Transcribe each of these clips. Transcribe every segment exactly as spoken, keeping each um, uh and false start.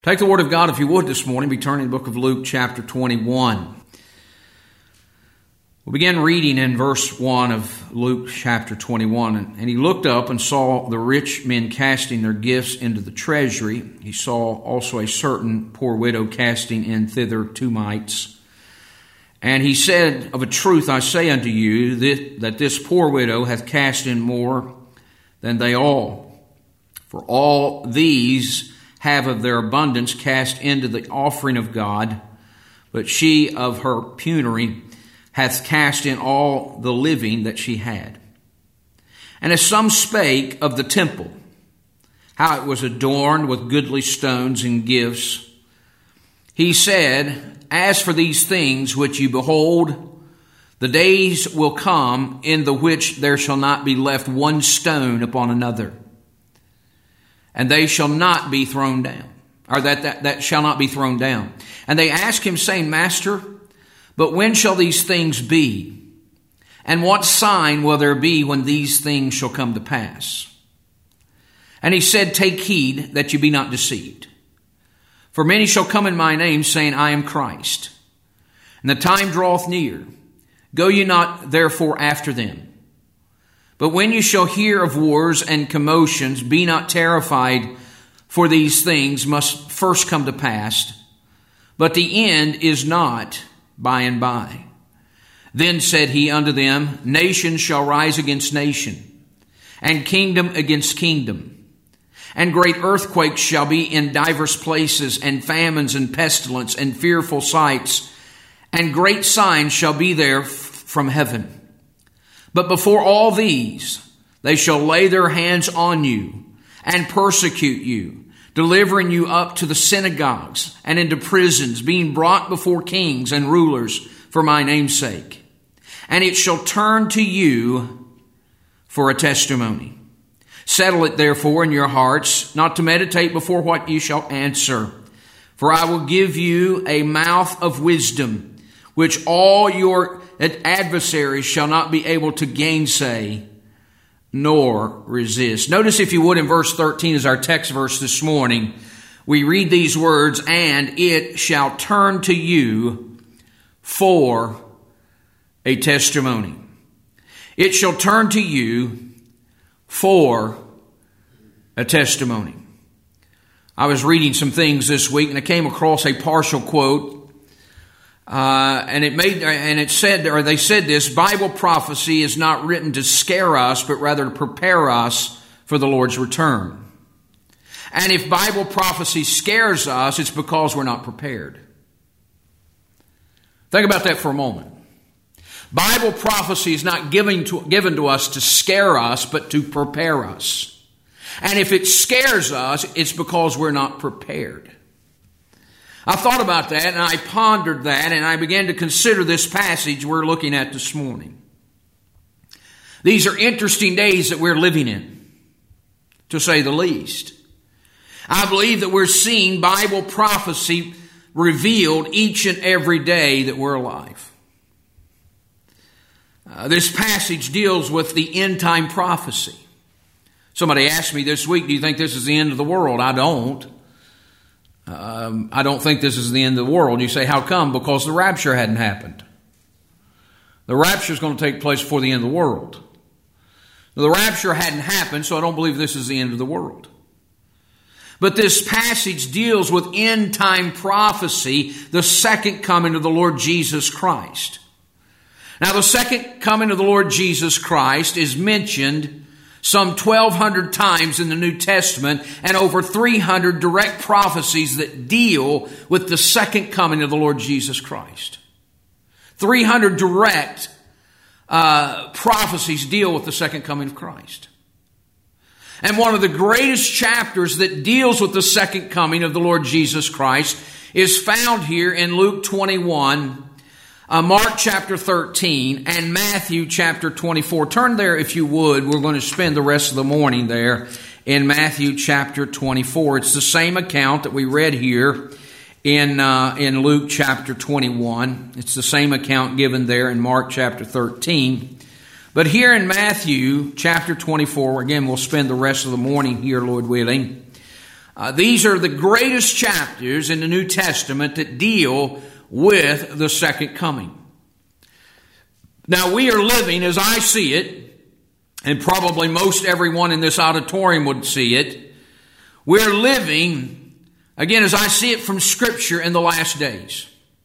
Take the Word of God, if you would, this morning. Be turning to the book of Luke, chapter twenty-one. We'll begin reading in verse one of Luke, chapter twenty-one. And he looked up and saw the rich men casting their gifts into the treasury. He saw also a certain poor widow casting in thither two mites. And he said, Of a truth I say unto you, that, that this poor widow hath cast in more than they all. For all these have of their abundance cast into the offering of God, but she of her penury hath cast in all the living that she had. And as some spake of the temple, how it was adorned with goodly stones and gifts, he said, As for these things which you behold, the days will come in the which there shall not be left one stone upon another, and they shall not be thrown down, or that, that, that shall not be thrown down. And they asked him, saying, Master, but when shall these things be? And what sign will there be when these things shall come to pass? And he said, Take heed that you be not deceived. For many shall come in my name, saying, I am Christ. And the time draweth near. Go ye not therefore after them. But when you shall hear of wars and commotions, be not terrified, for these things must first come to pass, but the end is not by and by. Then said he unto them, Nation shall rise against nation, and kingdom against kingdom. And great earthquakes shall be in divers places, and famines and pestilence and fearful sights, and great signs shall be there f- from heaven. But before all these, they shall lay their hands on you and persecute you, delivering you up to the synagogues and into prisons, being brought before kings and rulers for my name's sake. And it shall turn to you for a testimony. Settle it therefore in your hearts, not to meditate before what you shall answer. For I will give you a mouth of wisdom, which all your adversaries shall not be able to gainsay nor resist. Notice, if you would, in verse thirteen is our text verse this morning. We read these words, and it shall turn to you for a testimony. It shall turn to you for a testimony. I was reading some things this week, and I came across a partial quote. Uh, and it made, and it said, or they said this, Bible prophecy is not written to scare us, but rather to prepare us for the Lord's return. And if Bible prophecy scares us, it's because we're not prepared. Think about that for a moment. Bible prophecy is not given to, given to us to scare us, but to prepare us. And if it scares us, it's because we're not prepared. I thought about that, and I pondered that, and I began to consider this passage we're looking at this morning. These are interesting days that we're living in, to say the least. I believe that we're seeing Bible prophecy revealed each and every day that we're alive. Uh, this passage deals with the end-time prophecy. Somebody asked me this week, do you think this is the end of the world? I don't. Um, I don't think this is the end of the world. You say, how come? Because the rapture hadn't happened. The rapture is going to take place before the end of the world. The rapture hadn't happened, so I don't believe this is the end of the world. But this passage deals with end-time prophecy, the second coming of the Lord Jesus Christ. Now, the second coming of the Lord Jesus Christ is mentioned some twelve hundred times in the New Testament, and over three hundred direct prophecies that deal with the second coming of the Lord Jesus Christ. three hundred direct uh, prophecies deal with the second coming of Christ. And one of the greatest chapters that deals with the second coming of the Lord Jesus Christ is found here in Luke twenty-one, Uh, Mark chapter thirteen, and Matthew chapter twenty-four. Turn there if you would. We're going to spend the rest of the morning there in Matthew chapter twenty-four. It's the same account that we read here in uh, in Luke chapter twenty-one. It's the same account given there in Mark chapter thirteen. But here in Matthew chapter twenty-four, again, we'll spend the rest of the morning here, Lord willing. Uh, these are the greatest chapters in the New Testament that deal with the second coming. Now, we are living, as I see it, and probably most everyone in this auditorium would see it, we're living, again, as I see it from Scripture, in the last days.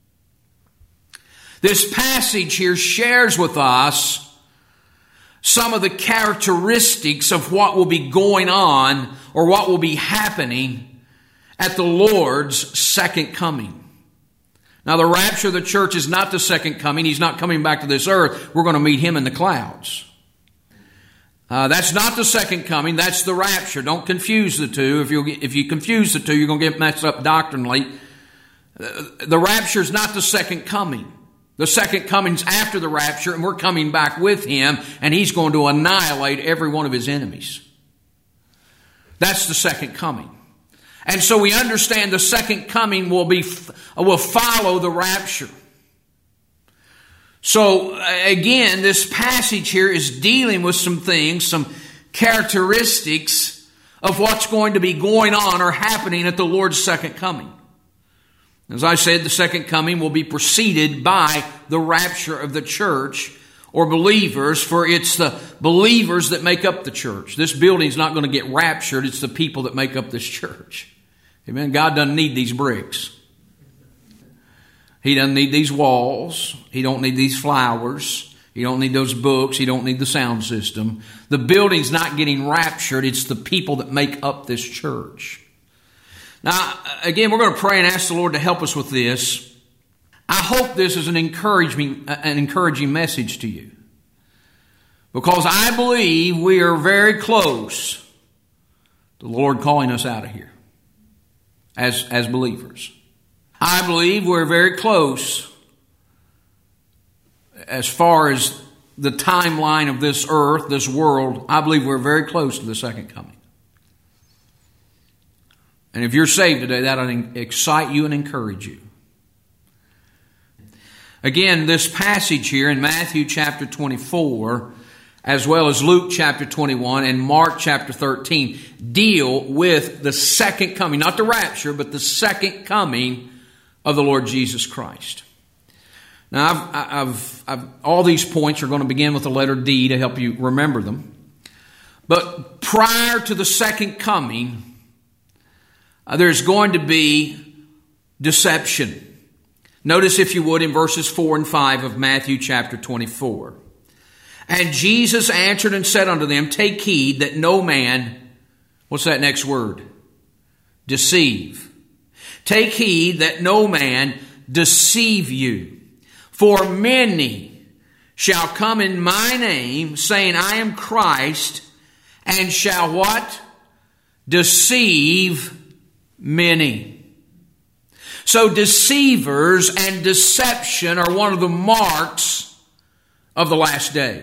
This passage here shares with us some of the characteristics of what will be going on or what will be happening at the Lord's second coming. Now, the rapture of the church is not the second coming. He's not coming back to this earth. We're going to meet Him in the clouds. Uh, that's not the second coming. That's the rapture. Don't confuse the two. If you if you confuse the two, you're going to get messed up doctrinally. Uh, the rapture is not the second coming. The second coming's after the rapture, and we're coming back with Him, and He's going to annihilate every one of His enemies. That's the second coming. And so we understand the second coming will be will follow the rapture. So again, this passage here is dealing with some things, some characteristics of what's going to be going on or happening at the Lord's second coming. As I said, the second coming will be preceded by the rapture of the church or believers, for it's the believers that make up the church. This building's not going to get raptured. It's the people that make up this church. Amen. God doesn't need these bricks. He doesn't need these walls. He don't need these flowers. He don't need those books. He don't need the sound system. The building's not getting raptured. It's the people that make up this church. Now, again, we're going to pray and ask the Lord to help us with this. I hope this is an encouraging, an encouraging message to you, because I believe we are very close to the Lord calling us out of here as, as believers. I believe we're very close as far as the timeline of this earth, this world. I believe we're very close to the second coming. And if you're saved today, that'll excite you and encourage you. Again, this passage here in Matthew chapter twenty-four, as well as Luke chapter twenty-one and Mark chapter thirteen, deal with the second coming, not the rapture, but the second coming of the Lord Jesus Christ. Now, I've, I've, I've, all these points are going to begin with the letter D to help you remember them. But prior to the second coming, Uh, there's going to be deception. Notice, if you would, in verses four and five of Matthew chapter twenty-four. And Jesus answered and said unto them, Take heed that no man, what's that next word? Deceive. Take heed that no man deceive you. For many shall come in my name, saying, I am Christ, and shall what? Deceive many. So deceivers and deception are one of the marks of the last day.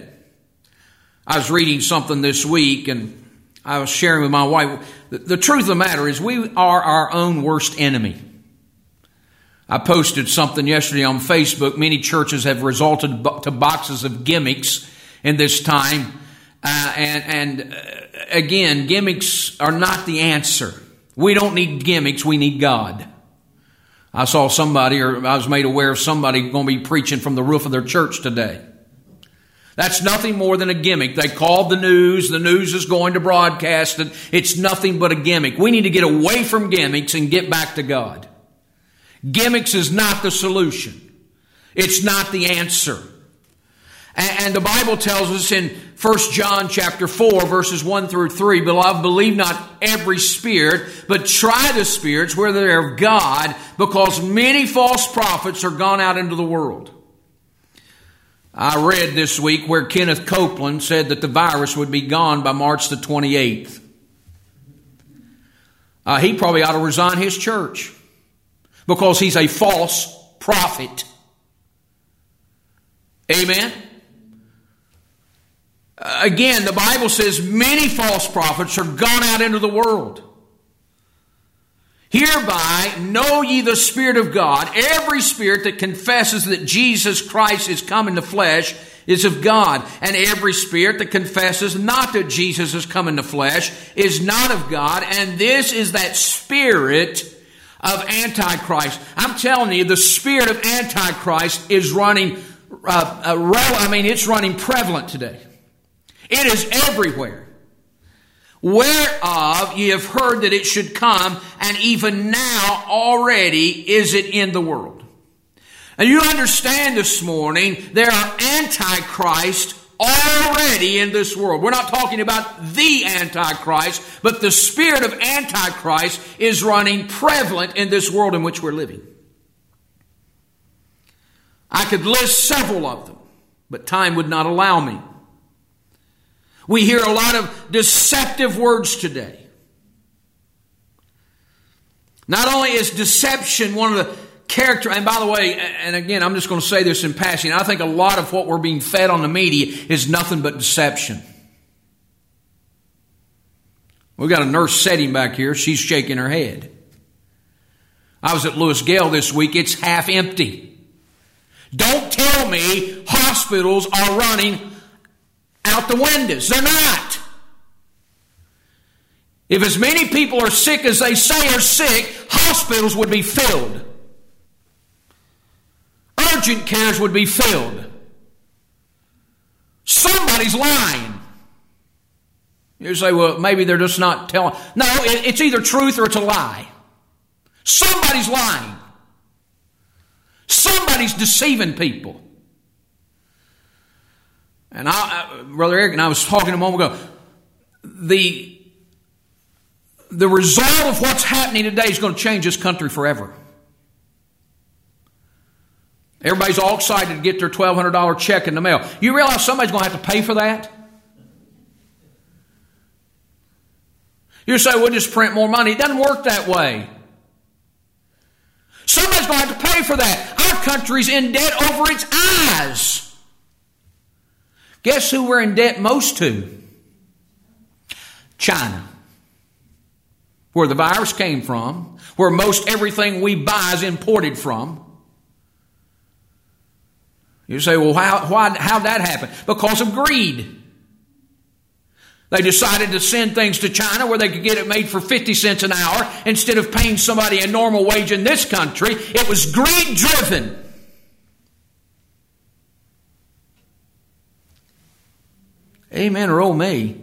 I was reading something this week, and I was sharing with my wife. The, the truth of the matter is we are our own worst enemy. I posted something yesterday on Facebook. Many churches have resorted to boxes of gimmicks in this time. Uh, and, and uh, again, gimmicks are not the answer. We don't need gimmicks, we need God. I saw somebody, or I was made aware of somebody going to be preaching from the roof of their church today. That's nothing more than a gimmick. They called the news, the news is going to broadcast it. It's nothing but a gimmick. We need to get away from gimmicks and get back to God. Gimmicks is not the solution. It's not the answer. And the Bible tells us in First John chapter four, verses one through three, Beloved, believe not every spirit, but try the spirits whether they are of God, because many false prophets are gone out into the world. I read this week where Kenneth Copeland said that the virus would be gone by March the twenty-eighth. Uh, he probably ought to resign his church, because he's a false prophet. Amen? Again, the Bible says many false prophets are gone out into the world. Hereby know ye the Spirit of God. Every spirit that confesses that Jesus Christ is come in the flesh is of God. And every spirit that confesses not that Jesus has come in the flesh is not of God. And this is that spirit of Antichrist. I'm telling you, the spirit of Antichrist is running, uh, uh, rel- I mean, it's running prevalent today. It is everywhere. Whereof ye have heard that it should come, and even now already is it in the world. And you understand this morning, there are antichrists already in this world. We're not talking about the Antichrist, but the spirit of Antichrist is running prevalent in this world in which we're living. I could list several of them, but time would not allow me. We hear a lot of deceptive words today. Not only is deception one of the character, and by the way, and again, I'm just going to say this in passing, I think a lot of what we're being fed on the media is nothing but deception. We've got a nurse sitting back here. She's shaking her head. I was at Louis Gale this week. It's half empty. Don't tell me hospitals are running out the windows. They're not. If as many people are sick as they say are sick, hospitals would be filled. Urgent cares would be filled. Somebody's lying. You say, well, maybe they're just not telling. No, it's either truth or it's a lie. Somebody's lying. Somebody's deceiving people. And I, Brother Eric and I was talking a moment ago. The, the result of what's happening today is going to change this country forever. Everybody's all excited to get their twelve hundred dollars check in the mail. You realize somebody's going to have to pay for that? You say, we'll just print more money. It doesn't work that way. Somebody's going to have to pay for that. Our country's in debt over its eyes. Guess who we're in debt most to? China. Where the virus came from. Where most everything we buy is imported from. You say, well, how, why, how'd that happen? Because of greed. They decided to send things to China where they could get it made for fifty cents an hour instead of paying somebody a normal wage in this country. It was greed driven. Amen or oh me.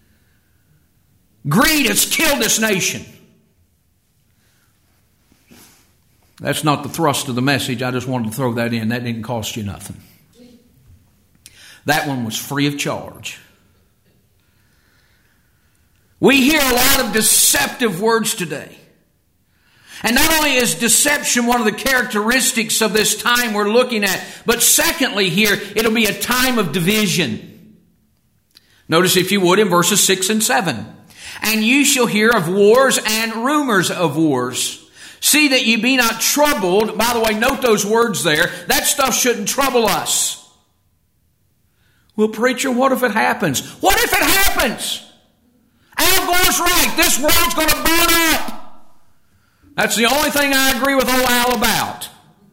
Greed has killed this nation. That's not the thrust of the message. I just wanted to throw that in. That didn't cost you nothing. That one was free of charge. We hear a lot of deceptive words today. And not only is deception one of the characteristics of this time we're looking at, but secondly here, it'll be a time of division. Notice, if you would, in verses six and seven. And you shall hear of wars and rumors of wars. See that ye be not troubled. By the way, note those words there. That stuff shouldn't trouble us. Well, preacher, what if it happens? What if it happens? Al Gore's right. This world's going to burn up. That's the only thing I agree with old Al about.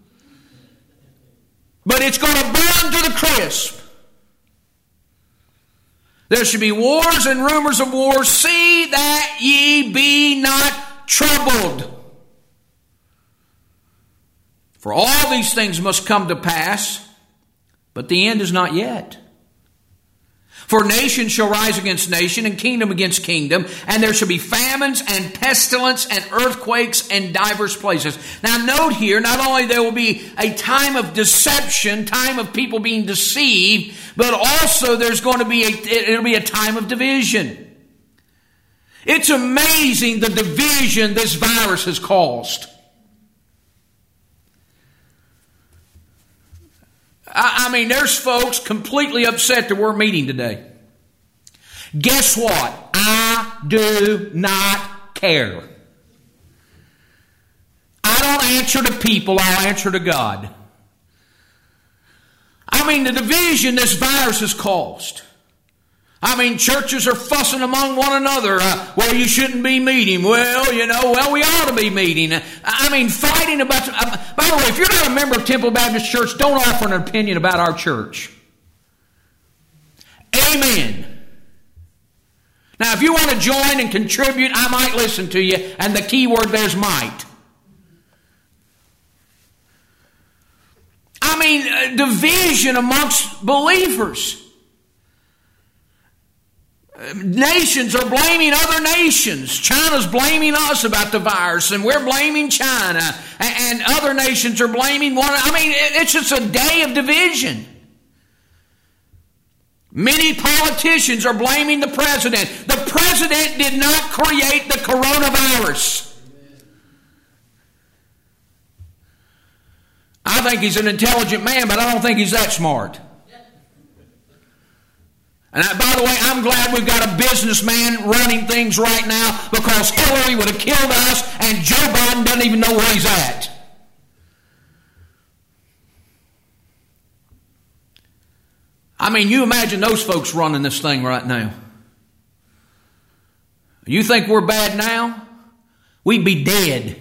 But it's going to burn to the crisp. There should be wars and rumors of wars. See that ye be not troubled. For all these things must come to pass, but the end is not yet. For nation shall rise against nation, and kingdom against kingdom, and there shall be famines and pestilence and earthquakes in divers places. Now note here, not only there will be a time of deception, time of people being deceived, but also there's going to be a, it'll be a time of division. It's amazing the division this virus has caused. I mean, there's folks completely upset that we're meeting today. Guess what? I do not care. I don't answer to people, I'll answer to God. I mean, the division this virus has caused. I mean, churches are fussing among one another. Uh, well, you shouldn't be meeting. Well, you know, well, we ought to be meeting. I mean, fighting about... Uh, by the way, if you're not a member of Temple Baptist Church, don't offer an opinion about our church. Amen. Now, if you want to join and contribute, I might listen to you, and the key word there's might. I mean, uh, division amongst believers. Uh, nations are blaming other nations. China's blaming us about the virus, and we're blaming China, and, and other nations are blaming one. I mean, it, it's just a day of division. Many politicians are blaming the president. The president did not create the coronavirus. I think he's an intelligent man, but I don't think he's that smart. And I, by the way, I'm glad we've got a businessman running things right now, because Hillary would have killed us, and Joe Biden doesn't even know where he's at. I mean, you imagine those folks running this thing right now. You think we're bad now? We'd be dead.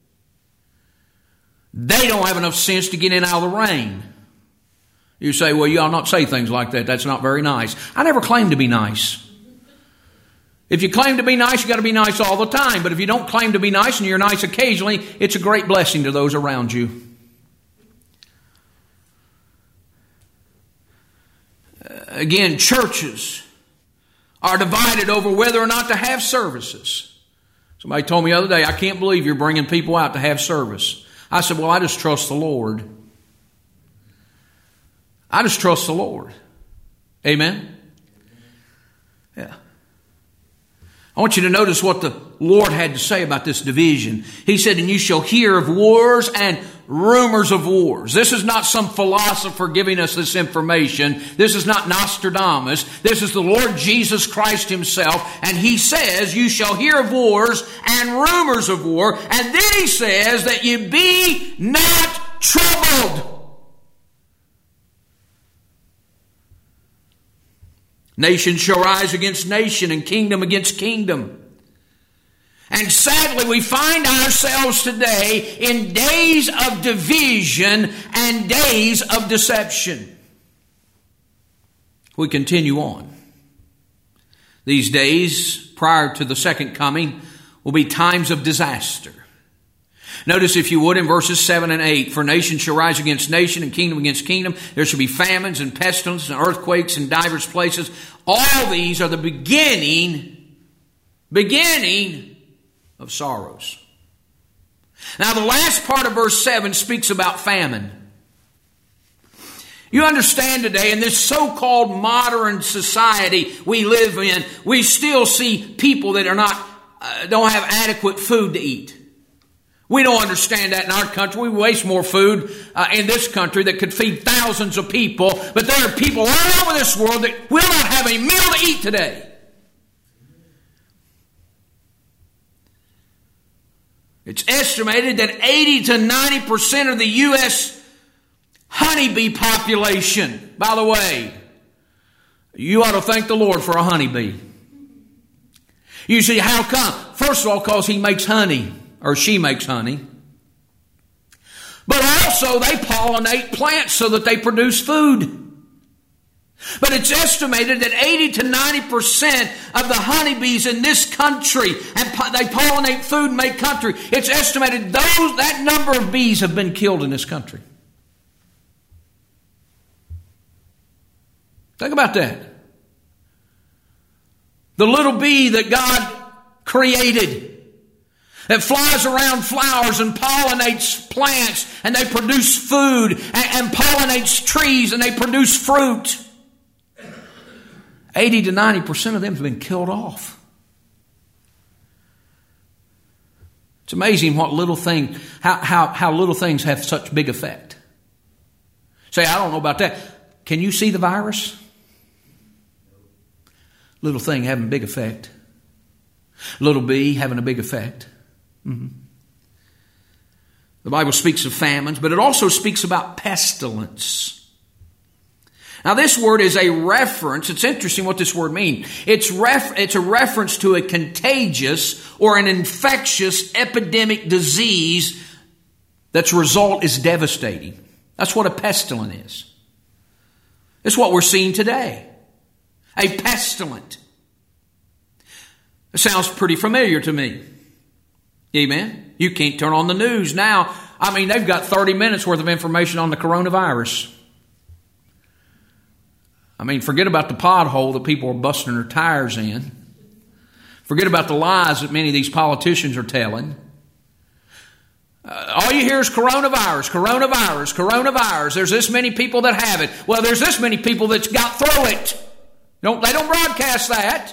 They don't have enough sense to get in out of the rain. You say, well, you ought not say things like that. That's not very nice. I never claimed to be nice. If you claim to be nice, you got to be nice all the time. But if you don't claim to be nice and you're nice occasionally, it's a great blessing to those around you. Again, churches are divided over whether or not to have services. Somebody told me the other day, I can't believe you're bringing people out to have service. I said, well, I just trust the Lord. I just trust the Lord. Amen? Yeah. I want you to notice what the Lord had to say about this division. He said, and you shall hear of wars and rumors of wars. This is not some philosopher giving us this information. This is not Nostradamus. This is the Lord Jesus Christ himself. And he says, you shall hear of wars and rumors of war. And then he says that you be not troubled. Nation shall rise against nation and kingdom against kingdom. And sadly, we find ourselves today in days of division and days of deception. We continue on. These days, prior to the second coming, will be times of disaster. Notice, if you would, in verses seven and eight, for nation shall rise against nation and kingdom against kingdom. There shall be famines and pestilences and earthquakes in divers places. All these are the beginning, beginning of sorrows. Now, the last part of verse seven speaks about famine. You understand today, in this so-called modern society we live in, we still see people that are not, uh, don't have adequate food to eat. We don't understand that in our country. We waste more food uh, in this country that could feed thousands of people. But there are people all over this world that will not have a meal to eat today. It's estimated that eighty to ninety percent of the U S honeybee population, by the way, you ought to thank the Lord for a honeybee. You see, how come? First of all, because he makes honey. Or she makes honey. But also they pollinate plants so that they produce food. But it's estimated that eighty to ninety percent of the honeybees in this country, and po- they pollinate food and make country, it's estimated those that number of bees have been killed in this country. Think about that. The little bee that God created, that flies around flowers and pollinates plants, and they produce food, and, and pollinates trees, and they produce fruit. eighty to ninety percent of them have been killed off. It's amazing what little thing, how, how, how little things have such big effect. Say, I don't know about that. Can you see the virus? Little thing having a big effect. Little bee having a big effect. Mm-hmm. The Bible speaks of famines, but it also speaks about pestilence. Now, this word is a reference. It's interesting what this word means. It's ref, it's a reference to a contagious or an infectious epidemic disease that's result is devastating. That's what a pestilence is. It's what we're seeing today. A pestilent. It sounds pretty familiar to me. Amen. You can't turn on the news now. I mean, they've got thirty minutes worth of information on the coronavirus. I mean, forget about the pothole that people are busting their tires in. Forget about the lies that many of these politicians are telling. Uh, all you hear is coronavirus, coronavirus, coronavirus. There's this many people that have it. Well, there's this many people that's got through it. Don't, they don't broadcast that.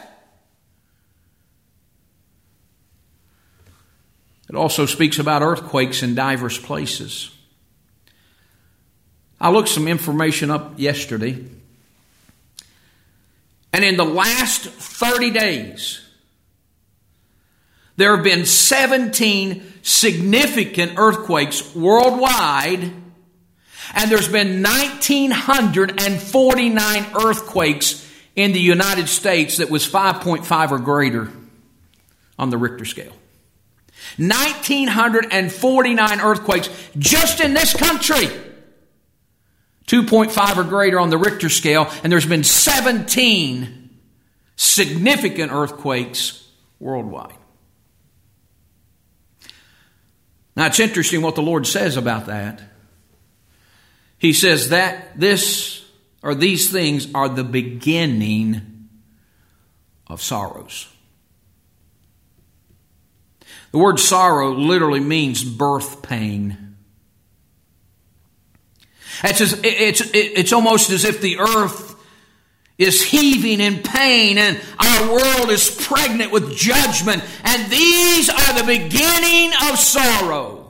It also speaks about earthquakes in diverse places. I looked some information up yesterday. And in the last thirty days, there have been seventeen significant earthquakes worldwide. And there's been one thousand nine hundred forty-nine earthquakes in the United States that was five point five or greater on the Richter scale. one thousand nine hundred forty-nine earthquakes just in this country. two point five or greater on the Richter scale. And there's been seventeen significant earthquakes worldwide. Now it's interesting what the Lord says about that. He says that this or these things are the beginning of sorrows. The word sorrow literally means birth pain. It's, as, it's, it's almost as if the earth is heaving in pain and our world is pregnant with judgment. And these are the beginning of sorrow.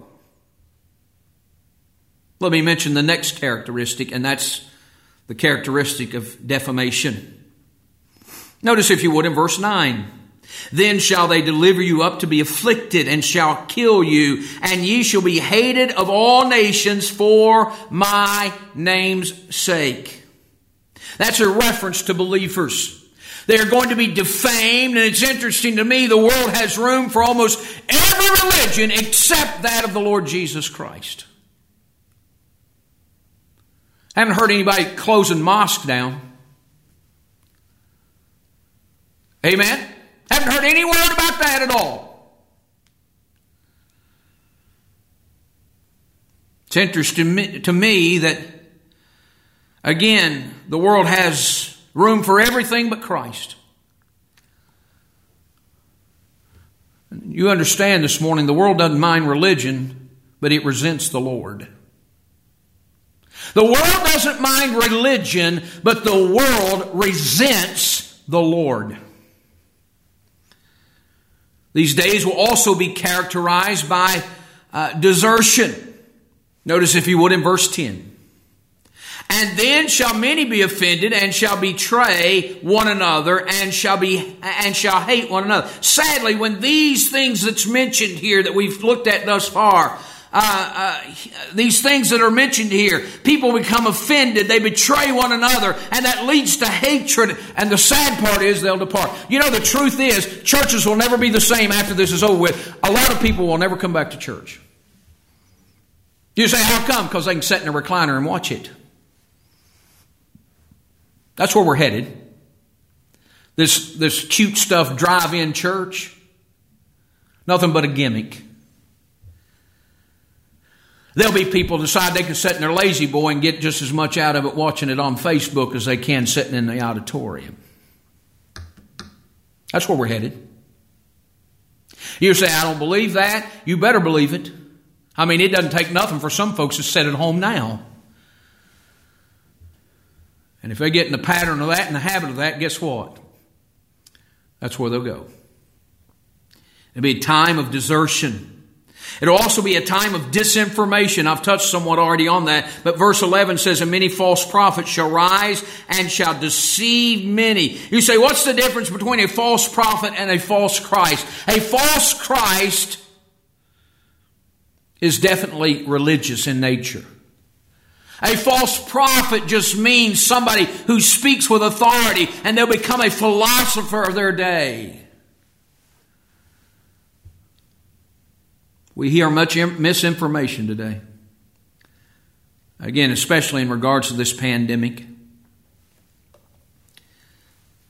Let me mention the next characteristic, and that's the characteristic of defamation. Notice, if you would, in verse nine. Then shall they deliver you up to be afflicted, and shall kill you, and ye shall be hated of all nations for my name's sake. That's a reference to believers. They are going to be defamed, and it's interesting to me, the world has room for almost every religion except that of the Lord Jesus Christ. I haven't heard anybody closing mosques down. Amen? Haven't heard any word about that at all. It's interesting to me that, again, the world has room for everything but Christ. You understand this morning, the world doesn't mind religion, but it resents the Lord. The world doesn't mind religion, but the world resents the Lord. These days will also be characterized by uh, desertion. Notice, if you would, in verse ten. And then shall many be offended, and shall betray one another, and shall be and shall hate one another. Sadly, when these things that's mentioned here that we've looked at thus far, uh, uh, these things that are mentioned here, people become offended, they betray one another, and that leads to hatred. And the sad part is they'll depart. You know, the truth is, churches will never be the same after this is over with. A lot of people will never come back to church. You say, how come? Because they can sit in a recliner and watch it. That's where we're headed. This, this cute stuff, drive-in church, nothing but a gimmick. There'll be people decide they can sit in their lazy boy and get just as much out of it watching it on Facebook as they can sitting in the auditorium. That's where we're headed. You say, I don't believe that. You better believe it. I mean, it doesn't take nothing for some folks to sit at home now. And if they get in the pattern of that and the habit of that, guess what? That's where they'll go. It'll be a time of desertion. It'll also be a time of disinformation. I've touched somewhat already on that. But verse eleven says, and many false prophets shall rise and shall deceive many. You say, what's the difference between a false prophet and a false Christ? A false Christ is definitely religious in nature. A false prophet just means somebody who speaks with authority, and they'll become a philosopher of their day. We hear much misinformation today. Again, especially in regards to this pandemic.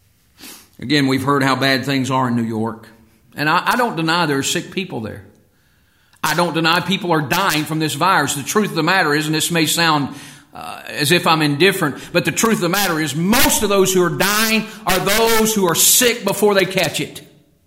Again, we've heard how bad things are in New York. And I, I don't deny there are sick people there. I don't deny people are dying from this virus. The truth of the matter is, and this may sound uh, as if I'm indifferent, but the truth of the matter is most of those who are dying are those who are sick before they catch it.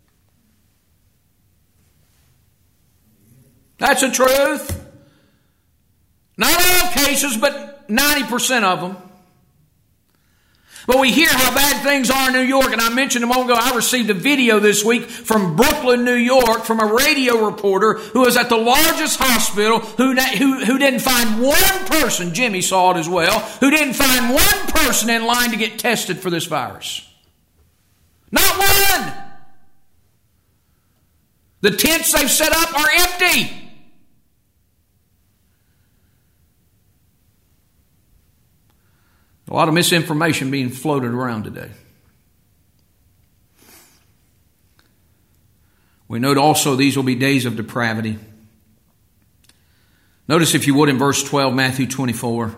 That's the truth. Not all cases, but ninety percent of them. But we hear how bad things are in New York, and I mentioned a moment ago, I received a video this week from Brooklyn, New York, from a radio reporter who was at the largest hospital, who, who, who didn't find one person, Jimmy saw it as well, who didn't find one person in line to get tested for this virus. Not one! The tents they've set up are empty. A lot of misinformation being floated around today. We note also these will be days of depravity. Notice, if you would, in verse twelve, Matthew twenty-four.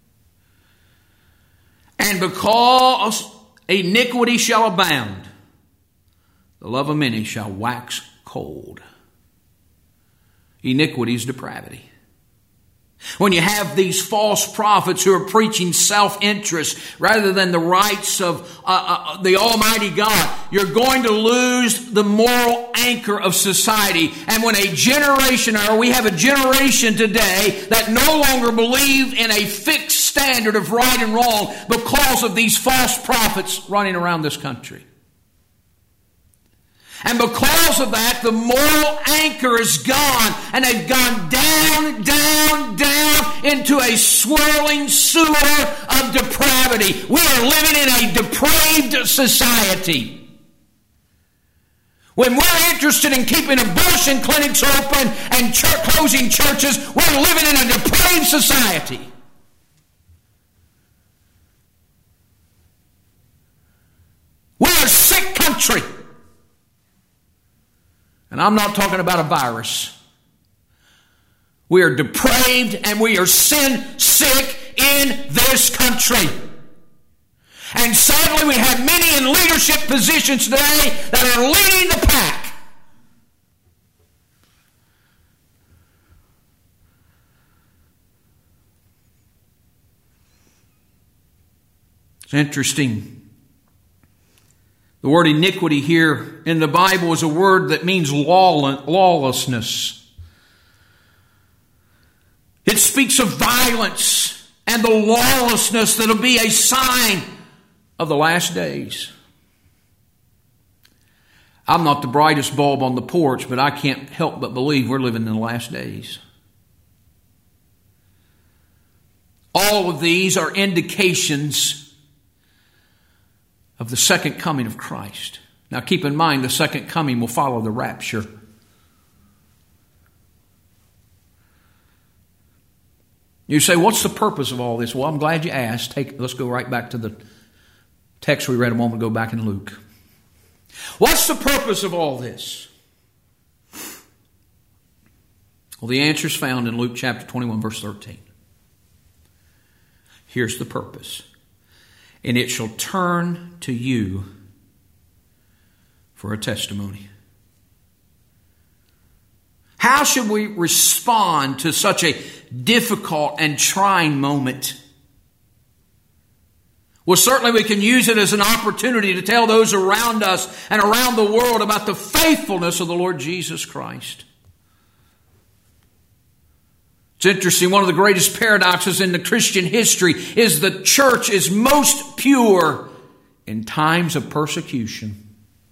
And because iniquity shall abound, the love of many shall wax cold. Iniquity is depravity. When you have these false prophets who are preaching self-interest rather than the rights of uh, uh, the Almighty God, you're going to lose the moral anchor of society. And when a generation, or we have a generation today that no longer believe in a fixed standard of right and wrong because of these false prophets running around this country. And because of that, the moral anchor is gone, and they've gone down, down, down into a swirling sewer of depravity. We are living in a depraved society. When we're interested in keeping abortion clinics open and church, closing churches, we're living in a depraved society. We're a sick country. And I'm not talking about a virus. We are depraved and we are sin sick in this country. And sadly, we have many in leadership positions today that are leading the pack. It's interesting. The word iniquity here in the Bible is a word that means lawlessness. It speaks of violence and the lawlessness that will be a sign of the last days. I'm not the brightest bulb on the porch, but I can't help but believe we're living in the last days. All of these are indications of the second coming of Christ. Now keep in mind, the second coming will follow the rapture. You say, what's the purpose of all this? Well, I'm glad you asked. Take, let's go right back to the text we read a moment ago back in Luke. What's the purpose of all this? Well, the answer is found in Luke chapter twenty-one, verse thirteen. Here's the purpose. And it shall turn to you for a testimony. How should we respond to such a difficult and trying moment? Well, certainly we can use it as an opportunity to tell those around us and around the world about the faithfulness of the Lord Jesus Christ. It's interesting, one of the greatest paradoxes in the Christian history is the church is most pure in times of persecution.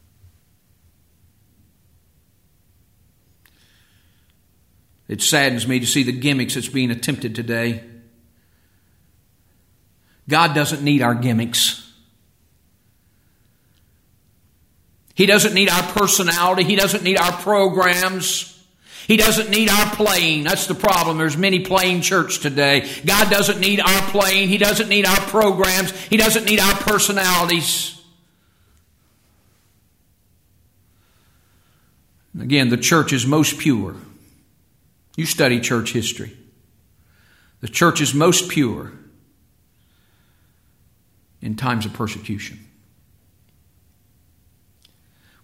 It saddens me to see the gimmicks that's being attempted today. God doesn't need our gimmicks. He doesn't need our personality. He doesn't need our programs. He doesn't need our playing. That's the problem. There's many playing church today. God doesn't need our playing. He doesn't need our programs. He doesn't need our personalities. Again, the church is most pure. You study church history. The church is most pure in times of persecution.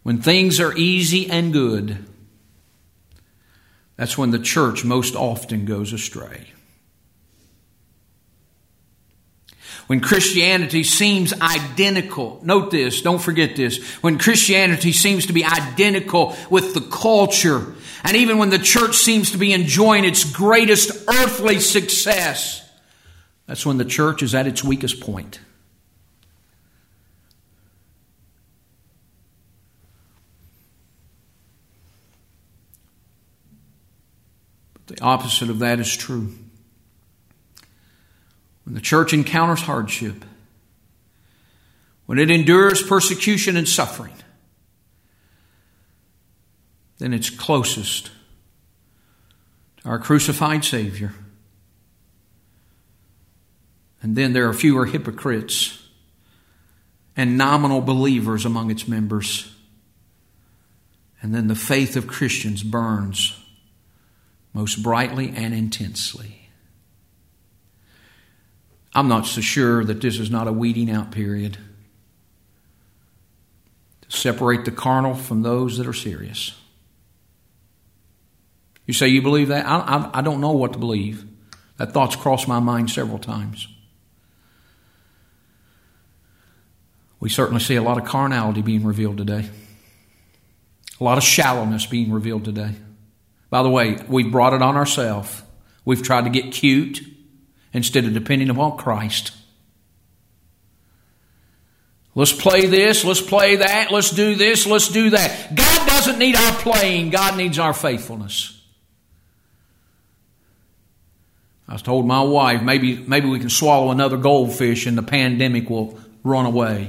when things are easy and good, that's when the church most often goes astray. When Christianity seems identical, note this, don't forget this. When Christianity seems to be identical with the culture, and even when the church seems to be enjoying its greatest earthly success, that's when the church is at its weakest point. But the opposite of that is true. When the church encounters hardship, when it endures persecution and suffering, then it's closest to our crucified Savior. And then there are fewer hypocrites and nominal believers among its members. And then the faith of Christians burns most brightly and intensely. I'm not so sure that this is not a weeding out period to separate the carnal from those that are serious. You say you believe that? I, I, I don't know what to believe. That thought's crossed my mind several times. We certainly see a lot of carnality being revealed today. A lot of shallowness being revealed today. By the way, we've brought it on ourselves. We've tried to get cute instead of depending upon Christ. Let's play this, let's play that, let's do this, let's do that. God doesn't need our playing, God needs our faithfulness. I was told my wife, maybe, maybe we can swallow another goldfish and the pandemic will run away.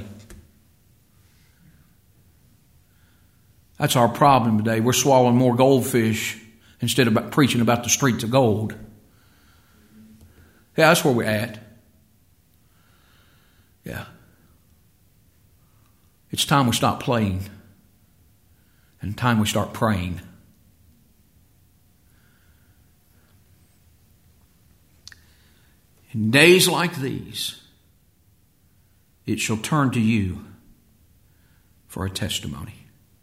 That's our problem today. We're swallowing more goldfish instead of preaching about the streets of gold. Yeah, that's where we're at. Yeah. It's time we stop playing and time we start praying. In days like these, it shall turn to you for a testimony.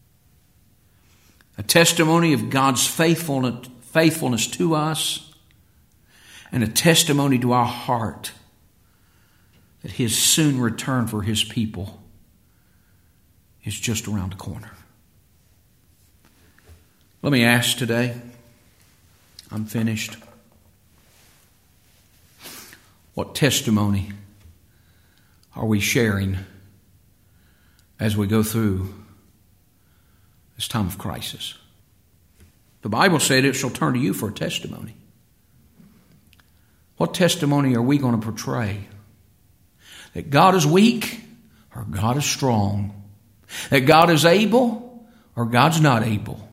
A testimony of God's faithfulness, faithfulness to us, and a testimony to our heart that His soon return for His people is just around the corner. Let me ask today, I'm finished. What testimony are we sharing as we go through this time of crisis? The Bible said it shall turn to you for a testimony. What testimony are we going to portray? That God is weak or God is strong? That God is able or God's not able?